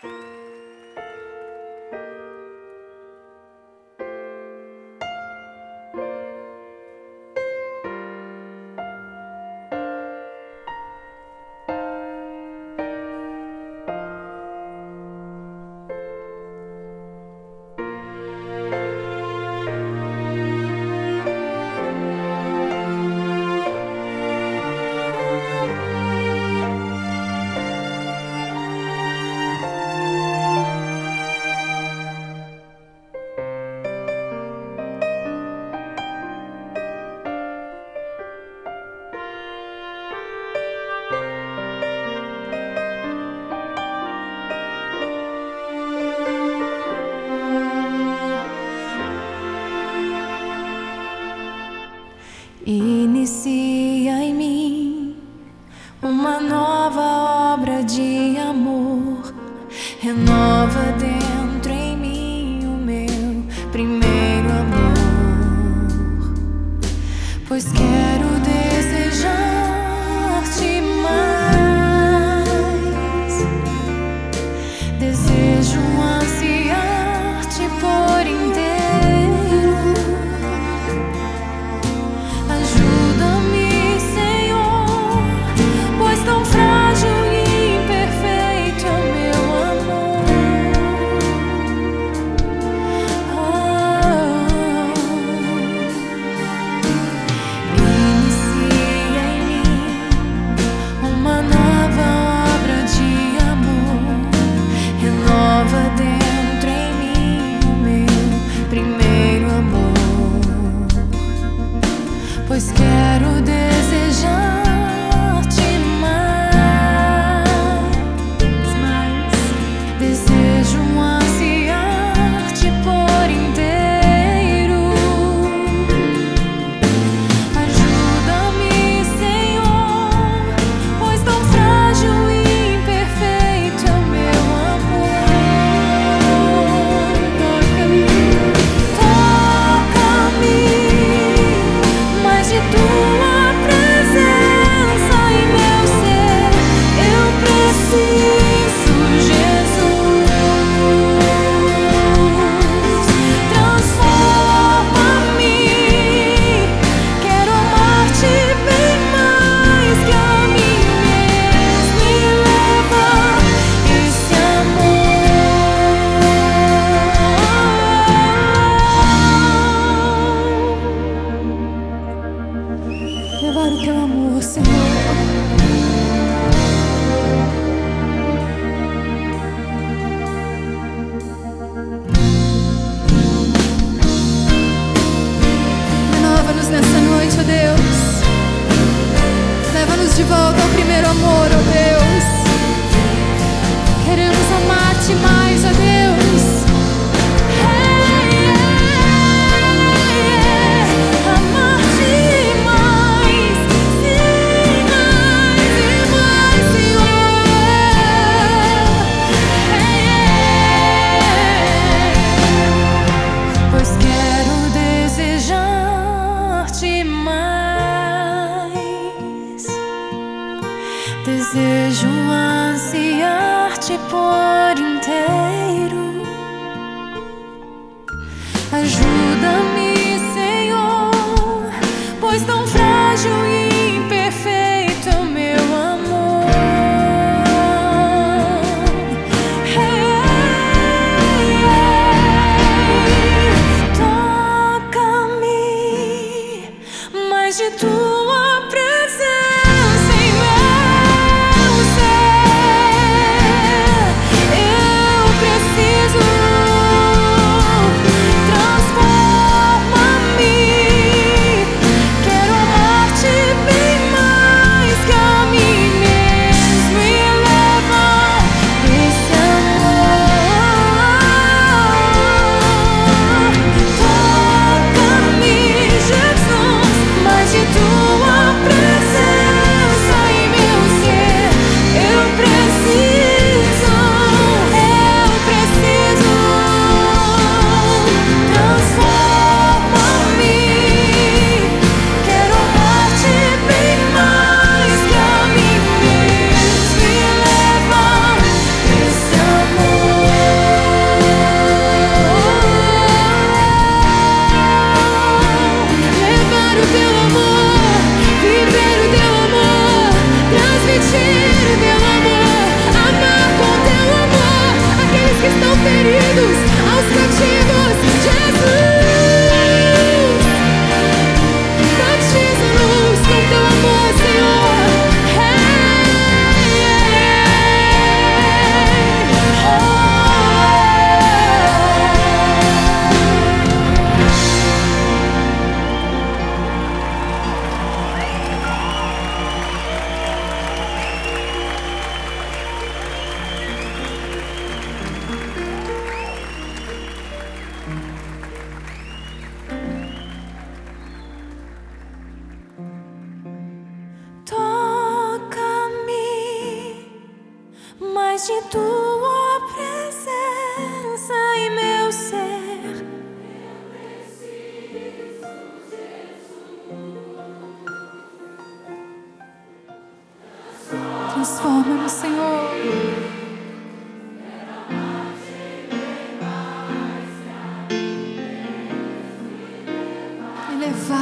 Inicia em mim uma nova obra de amor. Renova dentro em mim o meu primeiro amor, pois quero desejar-te mais. Desejo ansiar-te por inteiro. Ajuda-me, Senhor, pois tão frágil e imperfeito é o meu amor. Inicia em mim uma nova obra de amor.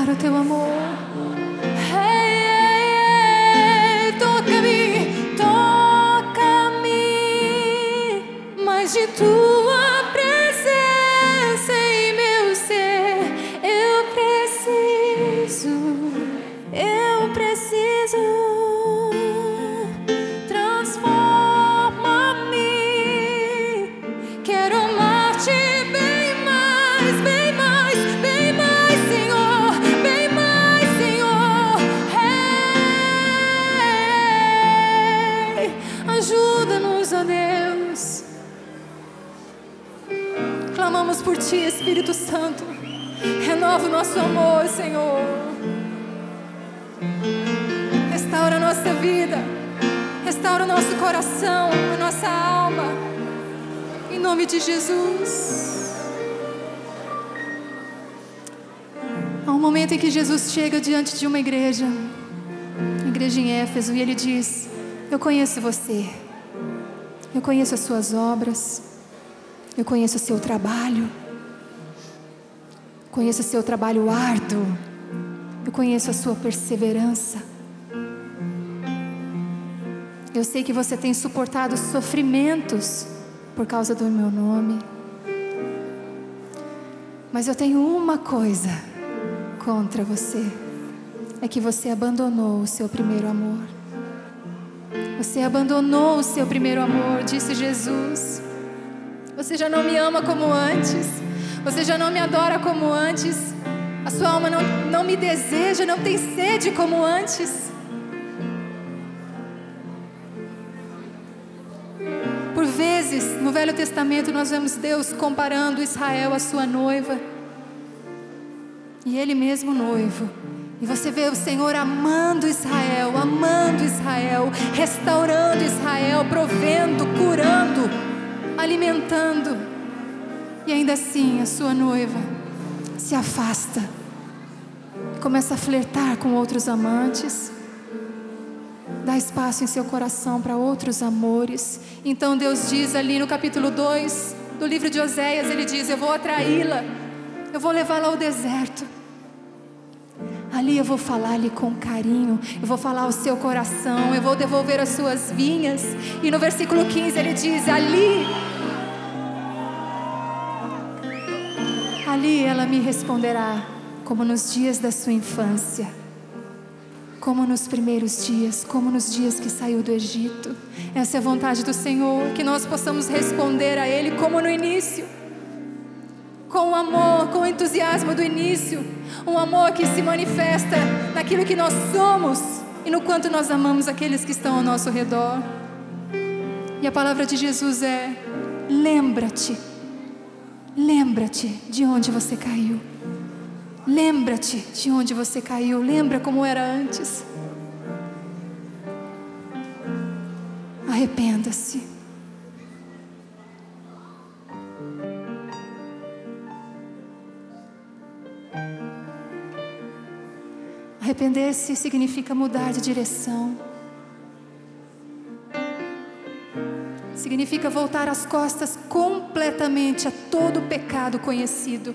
o teu amor. Toca-me, toca-me, mais de tua presença em meu ser. Eu preciso. Transforma-me. Quero amar-te bem mais, Senhor, bem mais, Senhor. Hey, ajuda-nos, ó Deus. Clamamos por Ti, Espírito Santo. Renova o nosso amor, Senhor. Restaura a nossa vida. Restaura o nosso coração, a nossa alma. Em nome de Jesus. Há um momento em que Jesus chega diante de uma igreja em Éfeso, e Ele diz: eu conheço você. Eu conheço as suas obras. Eu conheço o seu trabalho. Conheço o seu trabalho árduo. Eu conheço a sua perseverança. Eu sei que você tem suportado sofrimentos por causa do meu nome. Mas eu tenho uma coisa contra você: é que você abandonou o seu primeiro amor. Você abandonou o seu primeiro amor, disse Jesus. Você já não me ama como antes. Você já não me adora como antes. A sua alma não me deseja, não tem sede como antes. Por vezes, no Velho Testamento, nós vemos Deus comparando Israel à sua noiva. E Ele mesmo noivo. E você vê o Senhor amando Israel, restaurando Israel, provendo, curando, alimentando. E ainda assim a sua noiva se afasta, começa a flertar com outros amantes, dá espaço em seu coração para outros amores. Então Deus diz ali no capítulo 2 do livro de Oséias, Ele diz: eu vou atraí-la, eu vou levá-la ao deserto. Ali eu vou falar-lhe com carinho, eu vou falar ao seu coração, eu vou devolver as suas vinhas. E no versículo 15 Ele diz: ali ela me responderá, como nos dias da sua infância, como nos primeiros dias, como nos dias que saiu do Egito. Essa é a vontade do Senhor, que nós possamos responder a Ele como no início, com o amor, com o entusiasmo do início, um amor que se manifesta naquilo que nós somos e no quanto nós amamos aqueles que estão ao nosso redor. E a palavra de Jesus é: lembra-te de onde você caiu. Lembra-te de onde você caiu. Lembra como era antes. Arrependa-se. Arrepender-se significa mudar de direção. Significa voltar as costas completamente a todo o pecado conhecido.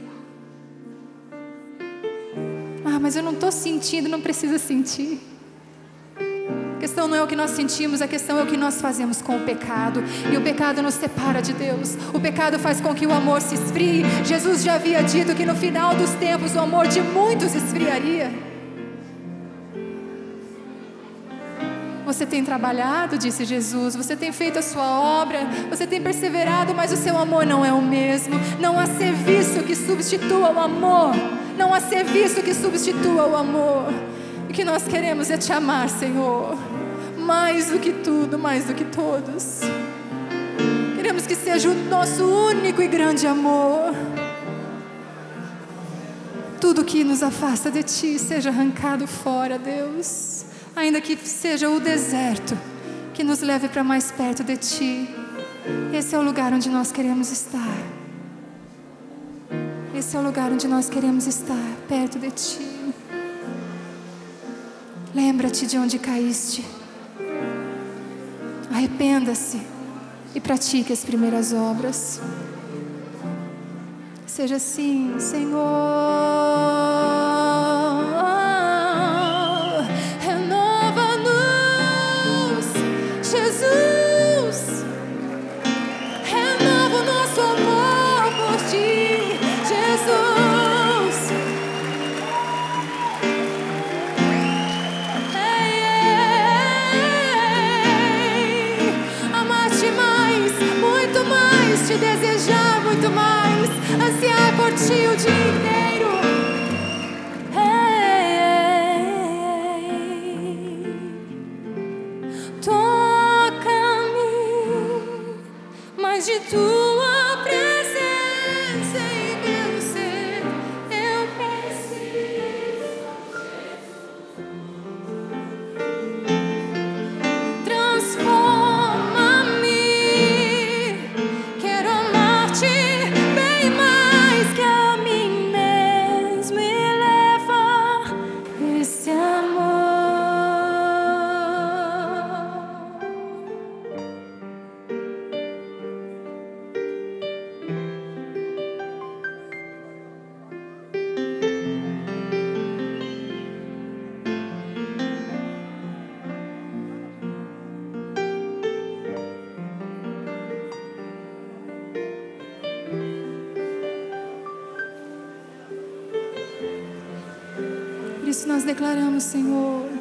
Ah, mas eu não estou sentindo, não precisa sentir. A questão não é o que nós sentimos, a questão é o que nós fazemos com o pecado. E o pecado nos separa de Deus. O pecado faz com que o amor se esfrie. Jesus já havia dito que no final dos tempos o amor de muitos esfriaria. Você tem trabalhado, disse Jesus, você tem feito a sua obra, você tem perseverado, mas o seu amor não é o mesmo. Não há serviço que substitua o amor. Não há serviço que substitua o amor. O que nós queremos é Te amar, Senhor, mais do que tudo, mais do que todos. Queremos que seja o nosso único e grande amor. Tudo que nos afasta de Ti seja arrancado fora, Deus. Ainda que seja o deserto que nos leve para mais perto de Ti. Esse é o lugar onde nós queremos estar. Esse é o lugar onde nós queremos estar, perto de Ti. Lembra-te de onde caíste. Arrependa-se e pratique as primeiras obras. Seja assim, Senhor. te desejar muito mais, ansiar por ti o dia inteiro. Toca-me mais de tua presença em meu ser, eu preciso. Transforma-me, quero amar-te bem mais que a mim mesmo, e leva esse amor. Por isso nós declaramos, Senhor,